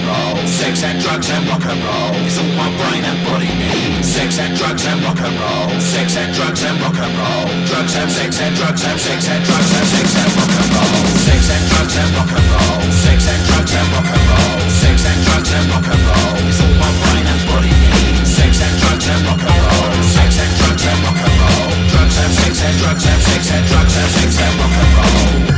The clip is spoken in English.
and roll. Sex and drugs and rock and roll is all my brain and body need. Sex and drugs and rock and roll. Sex and drugs and rock and roll. Drugs and sex and drugs and sex and drugs and sex and rock and roll. Sex and drugs and rock and roll. Sex and drugs and rock and roll. Sex and drugs and rock and roll is all my brain and body need. Sex and drugs and rock and roll. Sex and drugs and rock and roll. Drugs and sex and drugs and sex and drugs and sex and rock and roll.